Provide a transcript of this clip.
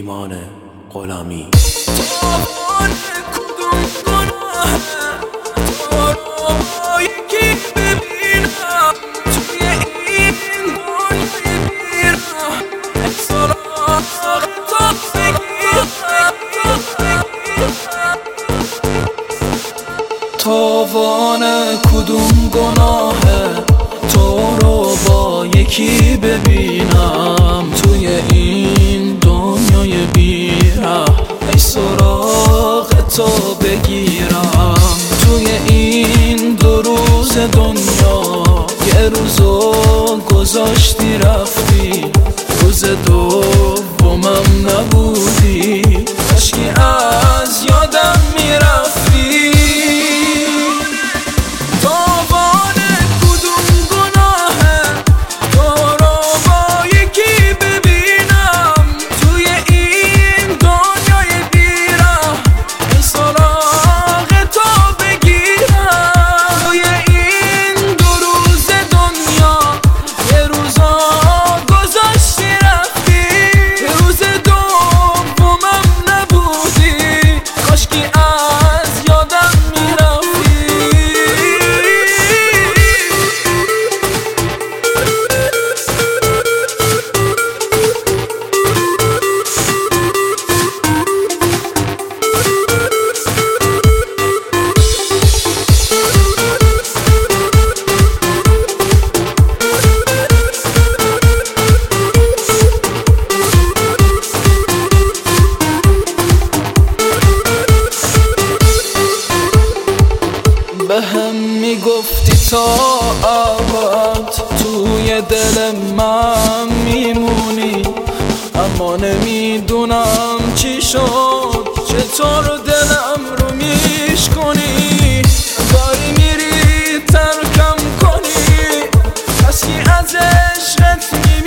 ایمان غلامی. تاوان کدوم گناه تو رو با یکی ببینم توی این دنیای بیرم سراغ تو بگیرم. تاوان کدوم گناهه تو رو با یکی ببینم توی این دنیای بیره ای سراغ تو بگیرم. توی این 2 روز دنیا یه روزو گذاشتی رفتی، روز دومم نبودی کاشکی از یادم میرفتی. بهم میگفتی تا ابد توی دل من میمونی، اما نمیدونم چی شد چطور دلم رو میشکنی. داری میری ترکم کنی کسی از عشقت